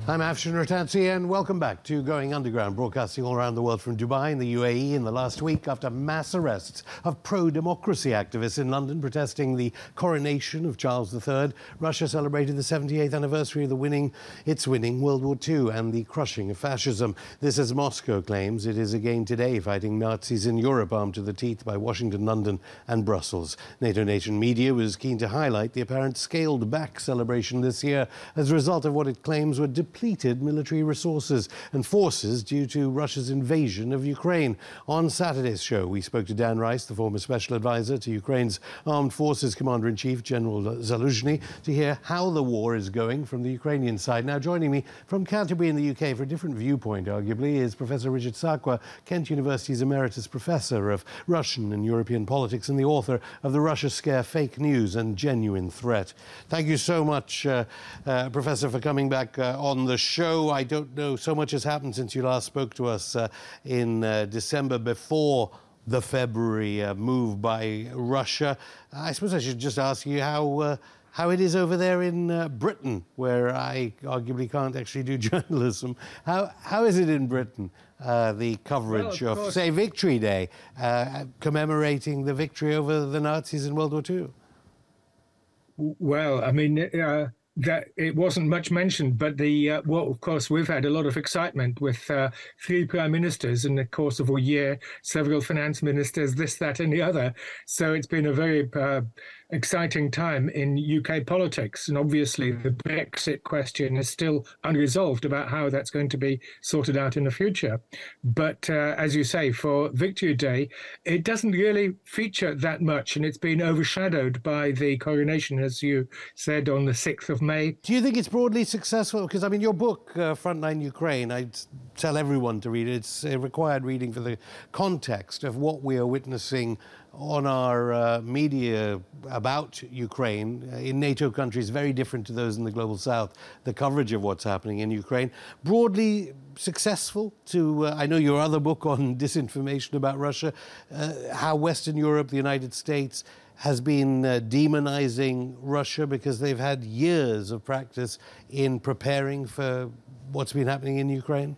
I'm Afshin Rattansi, and welcome back to Going Underground, broadcasting all around the world from Dubai in the UAE in the last week after mass arrests of pro-democracy activists in London protesting the coronation of Charles III. Russia celebrated the 78th anniversary of winning World War II and the crushing of fascism. This, as Moscow claims, it is again today fighting Nazis in Europe, armed to the teeth by Washington, London and Brussels. NATO nation media was keen to highlight the apparent scaled-back celebration this year as a result of what it claims were depleted military resources and forces due to Russia's invasion of Ukraine. On Saturday's show, we spoke to Dan Rice, the former special advisor to Ukraine's Armed Forces Commander-in-Chief, General Zaluzhny, to hear how the war is going from the Ukrainian side. Now, joining me from Canterbury in the UK for a different viewpoint, arguably, is Professor Richard Sakwa, Kent University's Emeritus Professor of Russian and European Politics and the author of The Russia Scare: Fake News and Genuine Threat. Thank you so much, Professor, for coming back on the show. I don't know, so much has happened since you last spoke to us in December, before the February move by Russia. I suppose I should just ask you how it is over there in Britain, where I arguably can't actually do journalism. How is it in Britain, the coverage of, say, Victory Day, commemorating the victory over the Nazis in World War II? Well, I mean, that it wasn't much mentioned, but of course, we've had a lot of excitement with 3 prime ministers in the course of a year, several finance ministers, this, that, and the other. So it's been a very exciting time in UK politics. And obviously, the Brexit question is still unresolved about how that's going to be sorted out in the future. But as you say, for Victory Day, it doesn't really feature that much, and it's been overshadowed by the coronation, as you said, on the 6th of May. Do you think it's broadly successful? Because, I mean, your book, Frontline Ukraine, I tell everyone to read it. It's a required reading for the context of what we are witnessing on our media about Ukraine in NATO countries, very different to those in the global south, the coverage of what's happening in Ukraine. Broadly successful to, I know your other book on disinformation about Russia, how Western Europe, the United States, has been demonizing Russia because they've had years of practice in preparing for what's been happening in Ukraine?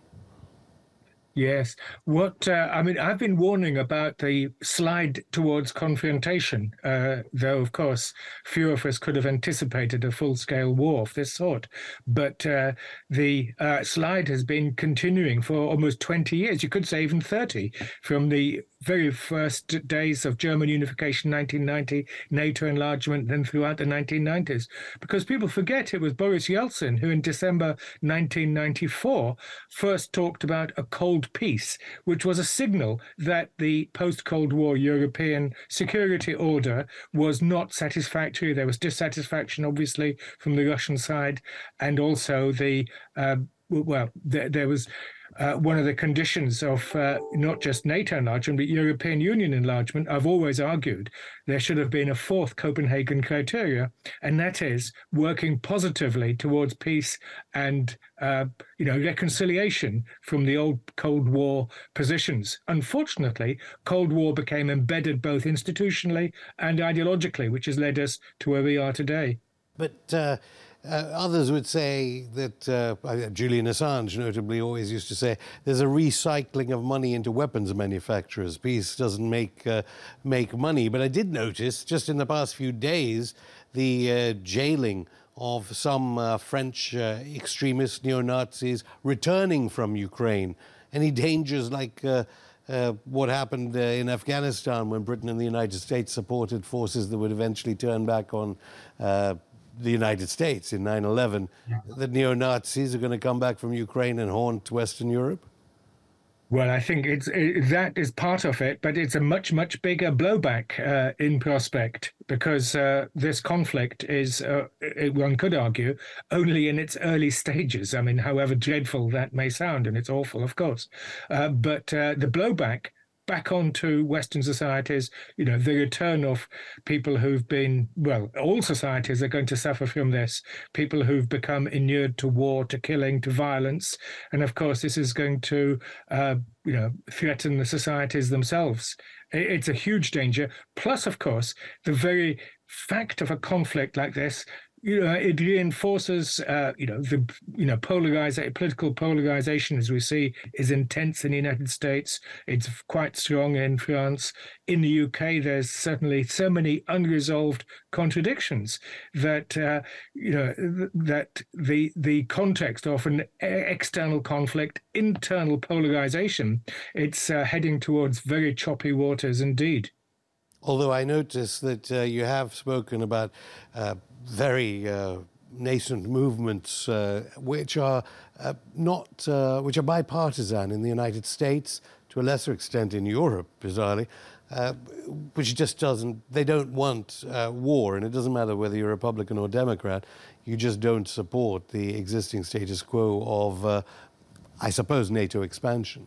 Yes. I mean, I've been warning about the slide towards confrontation, though, of course, few of us could have anticipated a full-scale war of this sort. But the slide has been continuing for almost 20 years, you could say even 30, from the very first days of German unification, 1990, NATO enlargement, then throughout the 1990s. Because people forget it was Boris Yeltsin who, in December 1994, first talked about a cold peace, which was a signal that the post-Cold War European security order was not satisfactory. There was dissatisfaction, obviously, from the Russian side, and also there was one of the conditions of not just NATO enlargement, but European Union enlargement. I've always argued there should have been a 4th Copenhagen criteria, and that is working positively towards peace and reconciliation from the old Cold War positions. Unfortunately, Cold War became embedded both institutionally and ideologically, which has led us to where we are today. But others would say that, Julian Assange notably always used to say, there's a recycling of money into weapons manufacturers. Peace doesn't make money. But I did notice, just in the past few days, the jailing of some French extremist neo-Nazis returning from Ukraine. Any dangers like what happened in Afghanistan when Britain and the United States supported forces that would eventually turn back on the United States in 9/11, the neo-Nazis are going to come back from Ukraine and haunt Western Europe? Well, I think that is part of it, but it's a much, much bigger blowback in prospect, because this conflict is, one could argue, only in its early stages. I mean, however dreadful that may sound, and it's awful, of course, but the blowback back onto Western societies, the return of people who've been, all societies are going to suffer from this, people who've become inured to war, to killing, to violence. And of course, this is going to, threaten the societies themselves. It's a huge danger. Plus, of course, the very fact of a conflict like this it reinforces, the political polarization, as we see, is intense in the United States. It's quite strong in France. In the UK, there's certainly so many unresolved contradictions that that the context of an external conflict, internal polarization, it's heading towards very choppy waters indeed. Although I notice that you have spoken about very nascent movements which are which are bipartisan in the United States, to a lesser extent in Europe, bizarrely, which just they don't want war, and it doesn't matter whether you're Republican or Democrat, you just don't support the existing status quo of, I suppose, NATO expansion.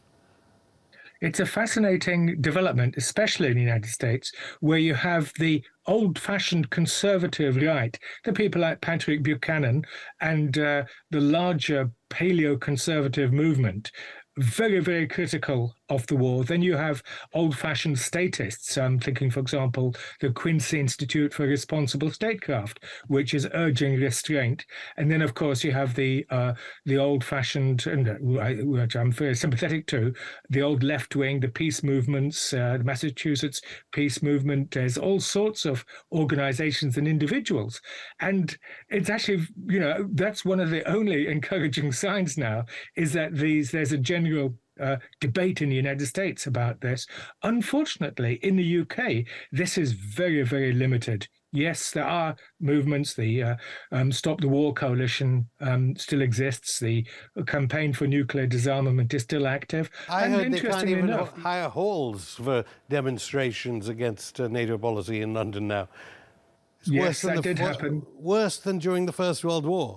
It's a fascinating development, especially in the United States, where you have the old-fashioned conservative right, the people like Patrick Buchanan and the larger paleo-conservative movement, very, very critical of the war. Then you have old-fashioned statists. I'm thinking, for example, the Quincy Institute for Responsible Statecraft, which is urging restraint. And then, of course, you have the old-fashioned, which I'm very sympathetic to, the old left-wing, the peace movements, the Massachusetts peace movement. There's all sorts of organizations and individuals. And it's actually, that's one of the only encouraging signs now, is that there's a general debate in the United States about this. Unfortunately, in the UK, this is very, very limited. Yes, there are movements. The Stop the War Coalition still exists. The campaign for nuclear disarmament is still active. I heard they can't even hire halls for demonstrations against NATO policy in London now. It's yes, that did happen. Worse than during the First World War.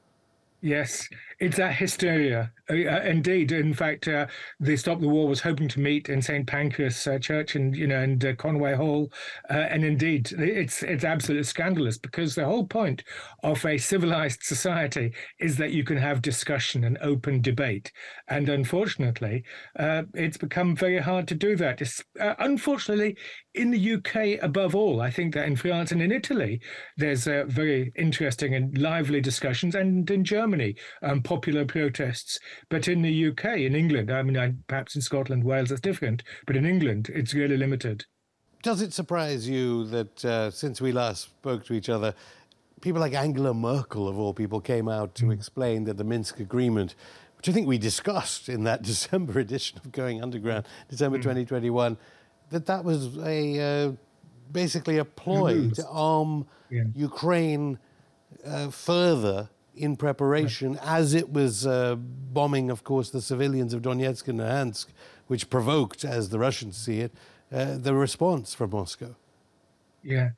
Yes, it's that hysteria. Indeed, in fact, the Stop the War was hoping to meet in St. Pancras Church and Conway Hall, and indeed, it's absolutely scandalous, because the whole point of a civilized society is that you can have discussion and open debate, and unfortunately, it's become very hard to do that. Unfortunately, in the UK, above all, I think that in France and in Italy, there's very interesting and lively discussions, and in Germany, popular protests. But in the UK, in England, perhaps in Scotland, Wales, it's different, but in England, it's really limited. Does it surprise you that since we last spoke to each other, people like Angela Merkel, of all people, came out to explain that the Minsk agreement, which I think we discussed in that December edition of Going Underground, December 2021, that was basically a ploy to arm Ukraine further in preparation, as it was bombing, of course, the civilians of Donetsk and Luhansk, which provoked, as the Russians see it, the response from Moscow. Yeah.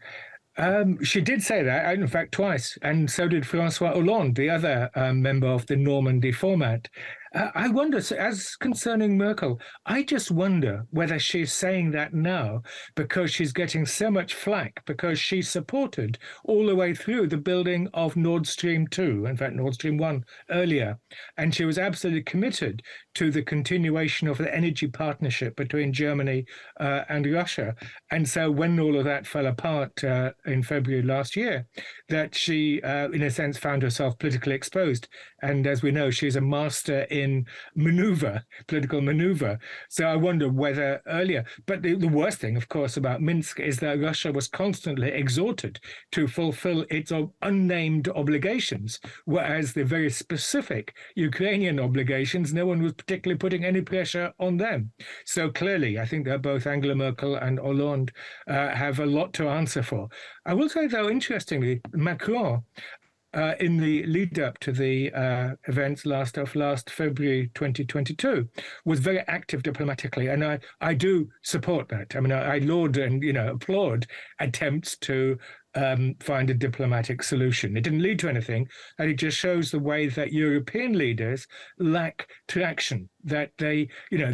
She did say that, in fact, twice, and so did François Hollande, the other member of the Normandy format. I wonder, as concerning Merkel, I just wonder whether she's saying that now because she's getting so much flack, because she supported all the way through the building of Nord Stream 2, in fact, Nord Stream 1 earlier. And she was absolutely committed to the continuation of the energy partnership between Germany and Russia. And so when all of that fell apart in February last year, that she, in a sense, found herself politically exposed. And as we know, she's a master in political maneuver. So I wonder whether earlier, but the worst thing, of course, about Minsk is that Russia was constantly exhorted to fulfill its unnamed obligations, whereas the very specific Ukrainian obligations, no one was particularly putting any pressure on them. So clearly, I think that both Angela Merkel and Hollande have a lot to answer for. I will say, though, interestingly, Macron, in the lead up to the events last February 2022, was very active diplomatically, and I do support that. I laud and applaud attempts to find a diplomatic solution. It didn't lead to anything, and it just shows the way that European leaders lack traction. That they're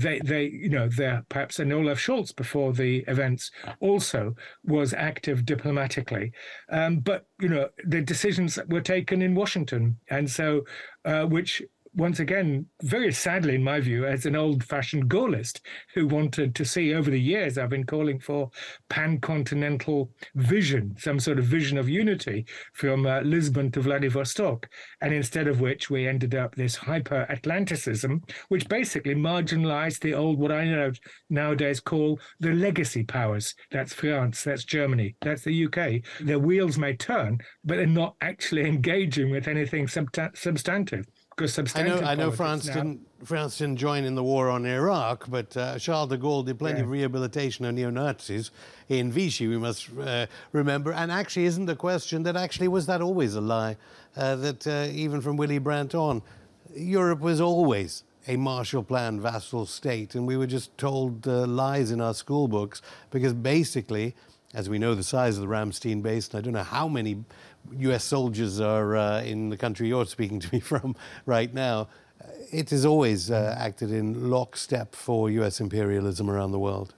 perhaps, and Olaf Scholz before the events also was active diplomatically, but the decisions were taken in Washington, and so which once again, very sadly, in my view, as an old-fashioned Gaullist who wanted to see, over the years, I've been calling for pan-continental vision, some sort of vision of unity from Lisbon to Vladivostok, and instead of which we ended up this hyper-Atlanticism, which basically marginalized the old, what I know nowadays call the legacy powers. That's France, that's Germany, that's the UK. Their wheels may turn, but they're not actually engaging with anything substantive. I know France didn't join in the war on Iraq, but Charles de Gaulle did plenty of rehabilitation of neo-Nazis in Vichy, we must remember. And actually, isn't the question that actually was that always a lie? That even from Willy Brandt on, Europe was always a Marshall Plan vassal state, and we were just told lies in our school books because basically, as we know the size of the Ramstein base, and I don't know how many US soldiers are in the country you're speaking to me from right now, it has always acted in lockstep for US imperialism around the world.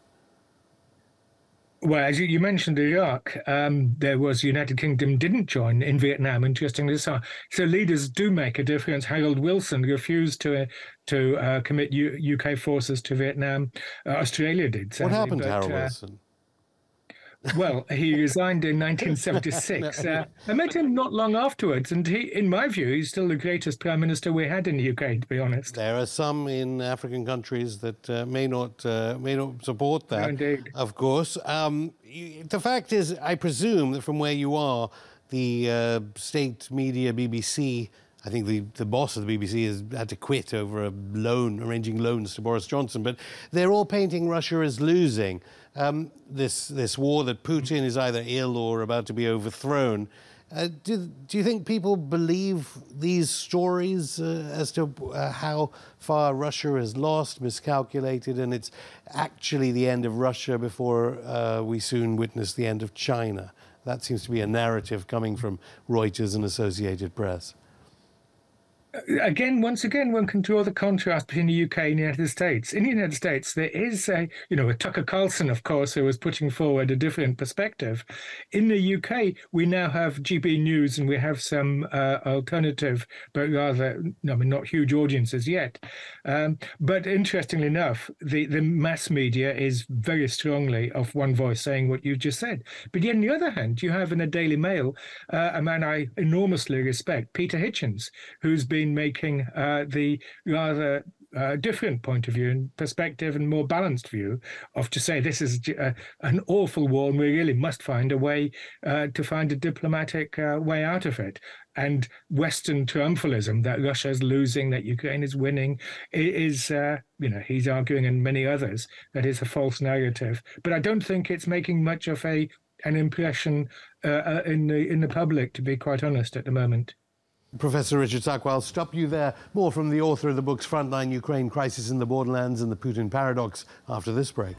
Well, as you mentioned Iraq, there was United Kingdom didn't join in Vietnam, interestingly. So leaders do make a difference. Harold Wilson refused to commit UK forces to Vietnam. Australia did. Sadly, what happened to Harold Wilson? Well, he resigned in 1976. I met him not long afterwards, and he, in my view, he's still the greatest prime minister we had in the UK, to be honest. There are some in African countries that may not support that. No, indeed. Of course. The fact is, I presume that from where you are, the state media BBC, I think the boss of the BBC has had to quit over a loan, arranging loans to Boris Johnson, but they're all painting Russia as losing. This war that Putin is either ill or about to be overthrown. Do you think people believe these stories as to how far Russia has lost, miscalculated, and it's actually the end of Russia before we soon witness the end of China? That seems to be a narrative coming from Reuters and Associated Press. Once again, one can draw the contrast between the UK and the United States. In the United States, there is with Tucker Carlson, of course, who was putting forward a different perspective. In the UK, we now have GB News and we have some alternative, but rather, not huge audiences yet. But interestingly enough, the mass media is very strongly of one voice saying what you just said. But yet, on the other hand, you have in the Daily Mail a man I enormously respect, Peter Hitchens, who's been making the rather different point of view and perspective and more balanced view of to say this is an awful war and we really must find a way to find a diplomatic way out of it. And Western triumphalism, that Russia's losing, that Ukraine is winning, is, he's arguing, and many others, that is a false narrative. But I don't think it's making much of an impression in the public, to be quite honest, at the moment. Professor Richard Sakwa, I'll stop you there. More from the author of the books Frontline Ukraine, Crisis in the Borderlands and the Putin Paradox after this break.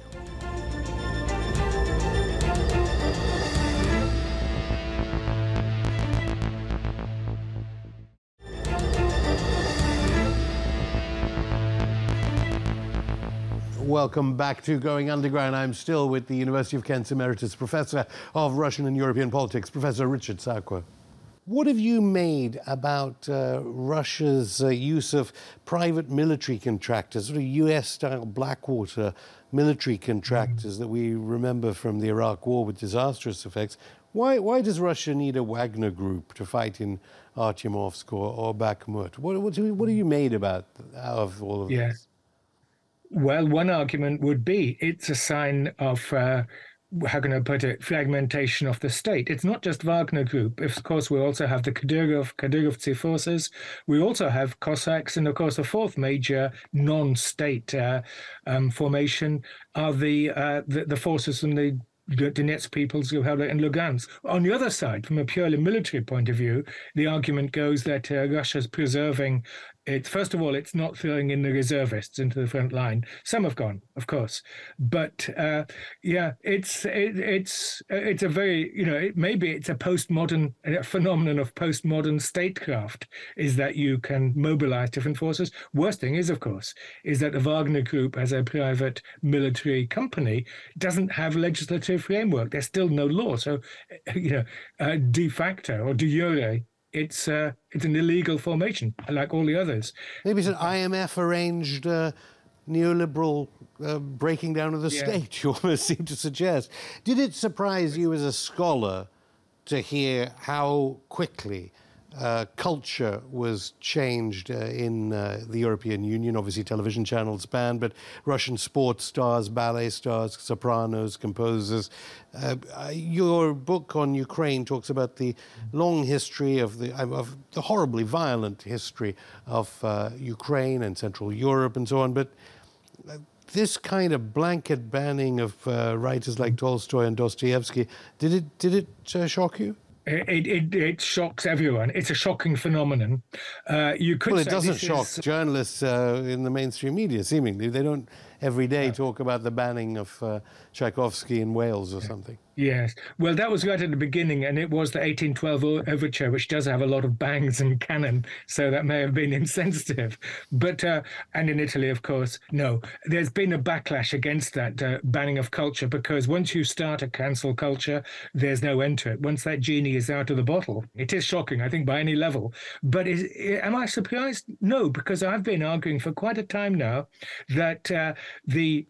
Welcome back to Going Underground. I'm still with the University of Kent's Emeritus Professor of Russian and European Politics, Professor Richard Sakwa. What have you made about Russia's use of private military contractors, sort of US-style Blackwater military contractors that we remember from the Iraq War with disastrous effects? Why does Russia need a Wagner group to fight in Artyomovsk or Bakhmut? What have you made about of all of this? Well, one argument would be it's a sign of how can I put it, fragmentation of the state. It's not just Wagner Group. Of course, we also have the Kadyrovtsi forces. We also have Cossacks. And of course, the fourth major non-state formation are the forces from the Donetsk People's Republic and Lugansk. On the other side, from a purely military point of view, the argument goes that Russia's preserving it. First of all, it's not throwing in the reservists into the front line. Some have gone, of course, but it's a very maybe it's a postmodern phenomenon of postmodern statecraft, is that you can mobilize different forces. Worst thing is, of course, is that the Wagner Group, as a private military company, doesn't have legislative framework. There's still no law, so de facto or de jure, it's an illegal formation, like all the others. Maybe it's an IMF-arranged neoliberal breaking down of the state, you almost seem to suggest. Did it surprise you as a scholar to hear how quickly culture was changed in the European Union? Obviously, television channels banned, but Russian sports stars, ballet stars, sopranos, composers. Your book on Ukraine talks about the long history of the horribly violent history of Ukraine and Central Europe and so on. But this kind of blanket banning of writers like Tolstoy and Dostoevsky, did it shock you? It shocks everyone. It's a shocking phenomenon. You could Well, it doesn't shock journalists in the mainstream media, seemingly. They don't every day talk about the banning of Tchaikovsky in Wales or something. Yes. Well, that was right at the beginning, and it was the 1812 overture, which does have a lot of bangs and cannon, so that may have been insensitive. But, and in Italy, of course, no. There's been a backlash against that banning of culture, because once you start a cancel culture, there's no end to it. Once that genie is out of the bottle, it is shocking, I think, by any level. But am I surprised? No, because I've been arguing for quite a time now that the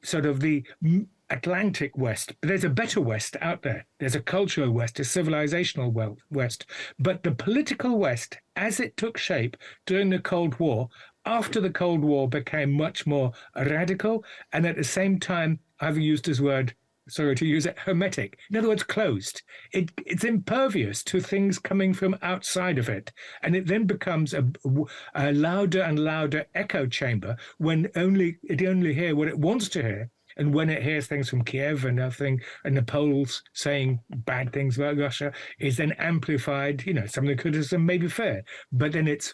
Atlantic West. There's a better West out there. There's a cultural West, a civilizational West. But the political West, as it took shape during the Cold War, after the Cold War became much more radical, and at the same time, I've used this word, sorry to use it, hermetic. In other words, closed. It's impervious to things coming from outside of it. And it then becomes a louder and louder echo chamber when it only hears what it wants to hear. And when it hears things from Kiev and everything, and the Poles saying bad things about Russia, is then amplified. Some of the criticism may be fair, but then it's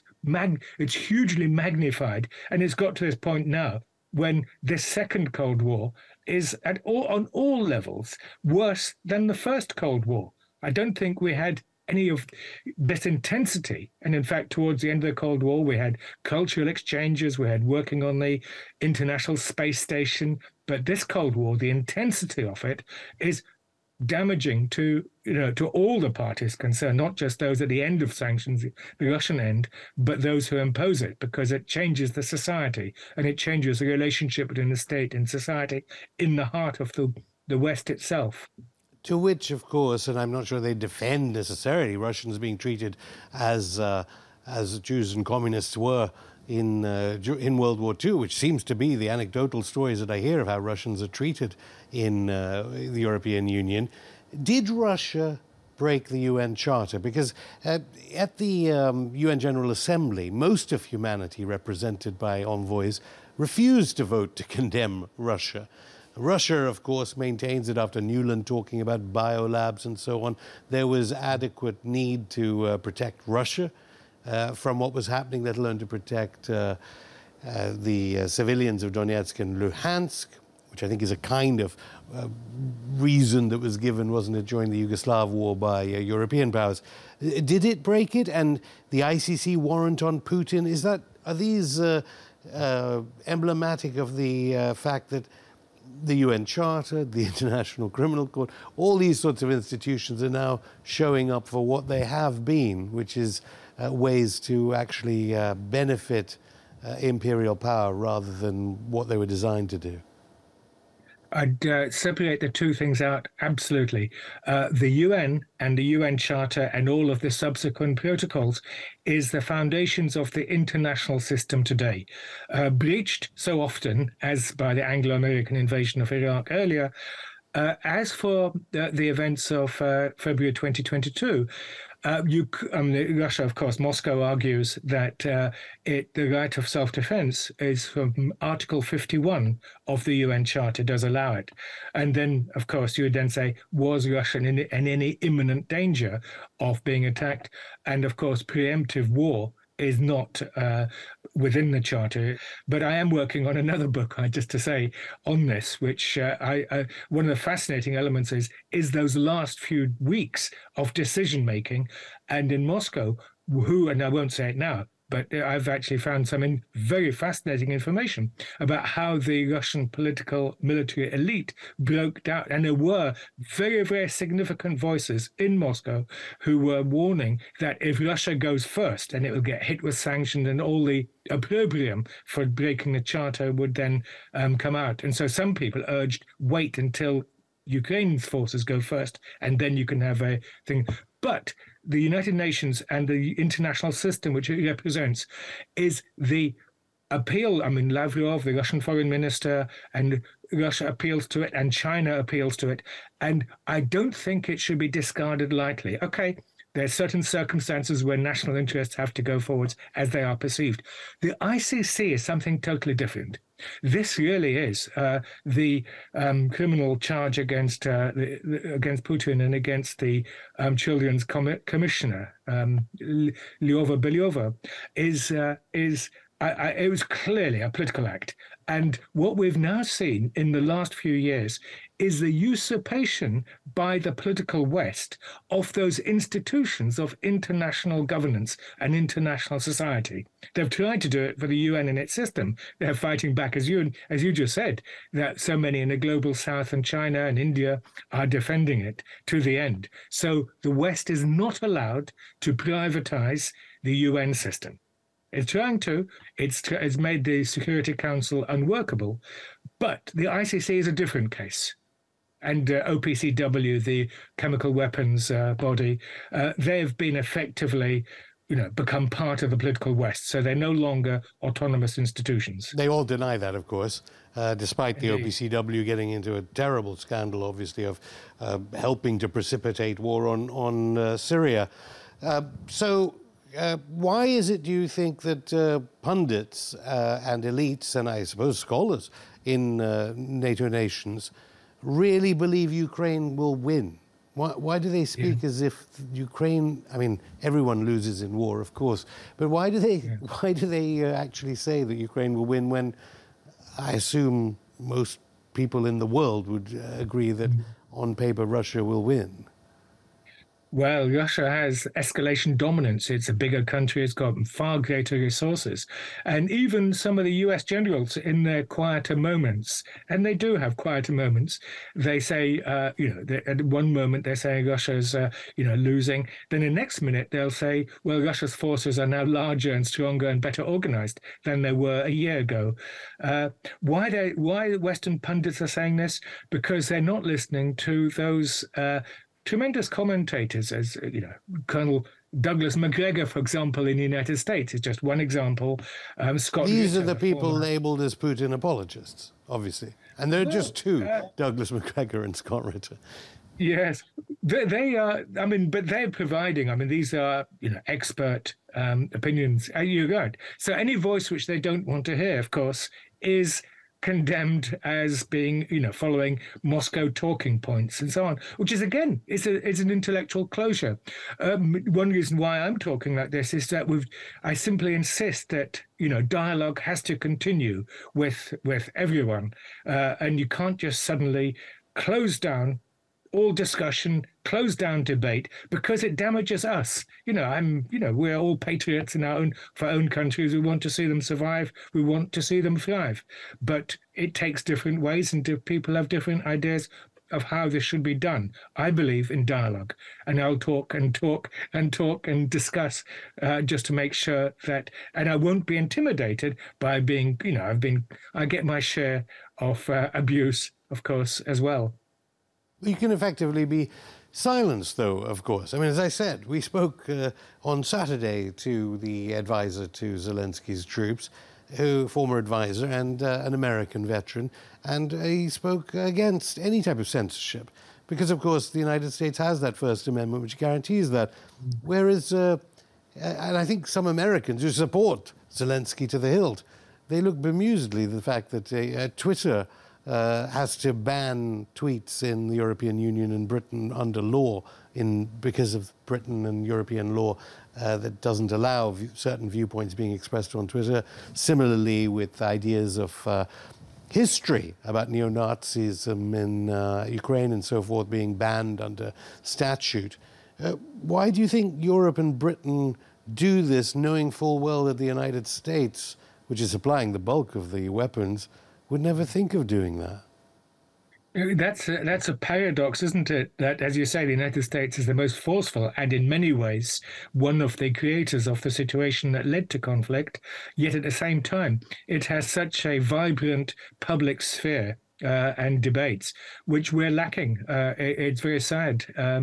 hugely magnified. And it's got to this point now when this second Cold War is on all levels worse than the first Cold War. I don't think we had any of this intensity. And in fact, towards the end of the Cold War, we had cultural exchanges, we had working on the International Space Station. But this Cold War, the intensity of it is damaging to all the parties concerned, not just those at the end of sanctions, the Russian end, but those who impose it, because it changes the society and it changes the relationship between the state and society in the heart of the West itself. To which, of course, and I'm not sure they defend necessarily Russians being treated as Jews and communists were in World War II, which seems to be the anecdotal stories that I hear of how Russians are treated in the European Union. Did Russia break the UN Charter? Because at the UN General Assembly, most of humanity represented by envoys refused to vote to condemn Russia. Russia, of course, maintains that after Nuland talking about biolabs and so on, there was adequate need to protect Russia from what was happening, let alone to protect the civilians of Donetsk and Luhansk, which I think is a kind of reason that was given, wasn't it, during the Yugoslav war by European powers. Did it break it? And the ICC warrant on Putin, are these emblematic of the fact that the UN Charter, the International Criminal Court, all these sorts of institutions are now showing up for what they have been, which is ways to actually benefit imperial power rather than what they were designed to do? I'd separate the two things out, absolutely. The UN and the UN Charter and all of the subsequent protocols is the foundations of the international system today. Breached so often, as by the Anglo-American invasion of Iraq earlier. As for the events of February 2022, Russia, of course, Moscow argues that the right of self-defense is from Article 51 of the UN Charter, does allow it. And then, of course, you would then say, was Russia in any imminent danger of being attacked? And, of course, preemptive war is not within the Charter. But I am working on another book, just to say, on this, which one of the fascinating elements is those last few weeks of decision-making. And in Moscow, and I won't say it now, but I've actually found some very fascinating information about how the Russian political military elite broke down. And there were very, very significant voices in Moscow who were warning that if Russia goes first, and it will get hit with sanctions, and all the opprobrium for breaking the charter would then come out. And so some people urged wait until Ukraine's forces go first, and then you can have a thing. But the United Nations and the international system which it represents is the appeal. I mean, Lavrov, the Russian foreign minister, and Russia appeals to it, and China appeals to it. And I don't think it should be discarded lightly. Okay, there's certain circumstances where national interests have to go forwards as they are perceived. The ICC is something totally different. This really is the criminal charge against Putin and against the children's commissioner, Lyova Belyova, it was clearly a political act. And what we've now seen in the last few years is the usurpation by the political West of those institutions of international governance and international society. They've tried to do it for the UN and its system. They're fighting back, as you just said, that so many in the global South and China and India are defending it to the end. So the West is not allowed to privatize the UN system. It's trying to. It's made the Security Council unworkable. But the ICC is a different case. And OPCW, the chemical weapons body, they have been effectively, become part of the political West. So they're no longer autonomous institutions. They all deny that, of course, despite the OPCW getting into a terrible scandal, obviously, of helping to precipitate war on Syria. Why is it, do you think, that pundits and elites, and I suppose scholars in NATO nations, really believe Ukraine will win? Why do they speak as if Ukraine? I mean, everyone loses in war, of course, but why do they actually say that Ukraine will win when I assume most people in the world would agree that on paper Russia will win? Well, Russia has escalation dominance. It's a bigger country. It's got far greater resources. And even some of the US generals in their quieter moments, and they do have quieter moments, they say, at one moment they're saying Russia's, losing. Then the next minute they'll say, well, Russia's forces are now larger and stronger and better organized than they were a year ago. Why Western pundits are saying this? Because they're not listening to those tremendous commentators, as Colonel Douglas Macgregor, for example, in the United States is just one example. Scott These are the people labelled as Putin apologists, obviously, and there are just two: Douglas Macgregor and Scott Ritter. Yes, they are. I mean, but they're providing. I mean, these are expert opinions. You're right. So any voice which they don't want to hear, of course, is condemned as being, following Moscow talking points and so on, which is, again, it's an intellectual closure. One reason why I'm talking like this is that I simply insist that, dialogue has to continue with everyone, and you can't just suddenly close down all discussion, close down debate, because it damages us. We're all patriots in for our own countries. We want to see them survive. We want to see them thrive. But it takes different ways, and people have different ideas of how this should be done. I believe in dialogue, and I'll talk and talk and talk and discuss just to make sure that, and I won't be intimidated by being, I get my share of abuse, of course, as well. You can effectively be silenced, though, of course. I mean, as I said, we spoke on Saturday to the advisor to Zelensky's troops, former advisor and an American veteran, and he spoke against any type of censorship because, of course, the United States has that First Amendment which guarantees that, whereas, and I think some Americans who support Zelensky to the hilt, they look bemusedly at the fact that Twitter has to ban tweets in the European Union and Britain under law because of Britain and European law that doesn't allow certain viewpoints being expressed on Twitter. Similarly, with ideas of history about neo-Nazism in Ukraine and so forth being banned under statute. Why do you think Europe and Britain do this knowing full well that the United States, which is supplying the bulk of the weapons, would never think of doing that? That's a paradox, isn't it? That, as you say, the United States is the most forceful and, in many ways, one of the creators of the situation that led to conflict. Yet, at the same time, it has such a vibrant public sphere and debates, which we're lacking. It's very sad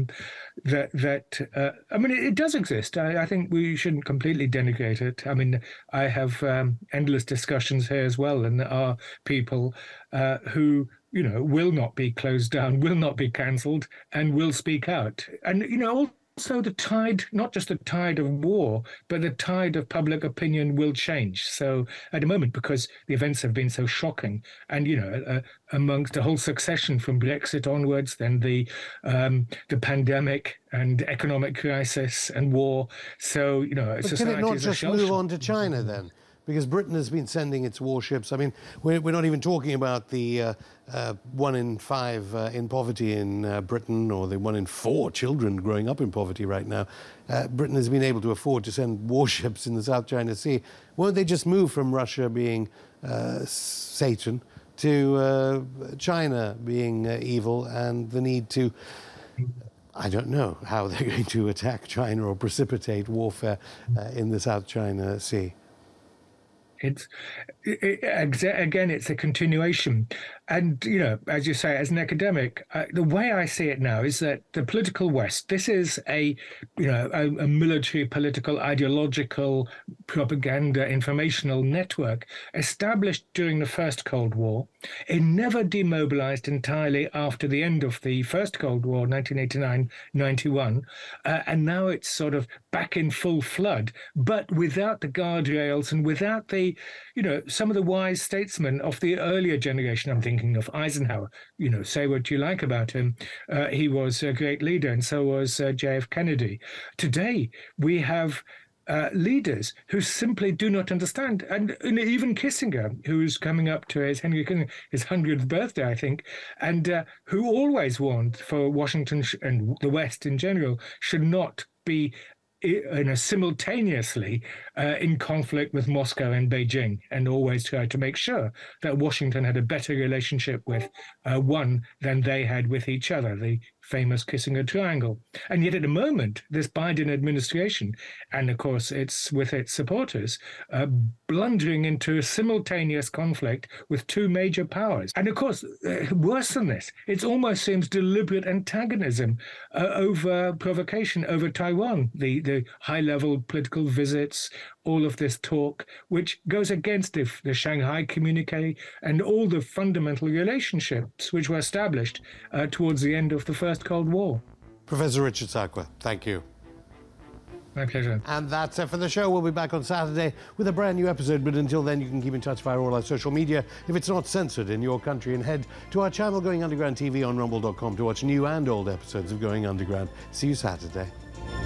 that I mean, it does exist. I think we shouldn't completely denigrate it. I mean, I have endless discussions here as well, and there are people who, will not be closed down, will not be cancelled, and will speak out. And, also the tide, not just the tide of war, but the tide of public opinion will change. So at the moment, because the events have been so shocking, and, amongst a whole succession from Brexit onwards, then the pandemic and economic crisis and war. So, but can it not just move on to China then? Because Britain has been sending its warships. I mean, we're not even talking about the 1 in 5 in poverty in Britain, or the 1 in 4 children growing up in poverty right now. Britain has been able to afford to send warships in the South China Sea. Won't they just move from Russia being Satan to China being evil, and the need to... I don't know how they're going to attack China or precipitate warfare in the South China Sea. Again, it's a continuation. And, as you say, as an academic, the way I see it now is that the political West, this is a military, political, ideological, propaganda, informational network established during the First Cold War. It never demobilized entirely after the end of the First Cold War, 1989-91. And now it's sort of back in full flood, but without the guardrails and without the, some of the wise statesmen of the earlier generation. I'm thinking of Eisenhower. Say what you like about him. He was a great leader, and so was J.F. Kennedy. Today, we have leaders who simply do not understand. And even Kissinger, who's coming up to his 100th birthday, I think, and who always warned for Washington and the West in general should not be simultaneously in conflict with Moscow and Beijing, and always tried to make sure that Washington had a better relationship with one than they had with each other, the famous Kissinger Triangle. And yet at the moment, this Biden administration, and of course it's with its supporters, blundering into a simultaneous conflict with two major powers. And of course, worse than this, it almost seems deliberate antagonism over provocation over Taiwan, the high-level political visits, all of this talk, which goes against the Shanghai Communique and all the fundamental relationships which were established towards the end of the First Cold War. Professor Richard Sakwa, thank you. My pleasure. And that's it for the show. We'll be back on Saturday with a brand new episode, but until then you can keep in touch via all our social media if it's not censored in your country, and head to our channel Going Underground TV on rumble.com to watch new and old episodes of Going Underground. See you Saturday.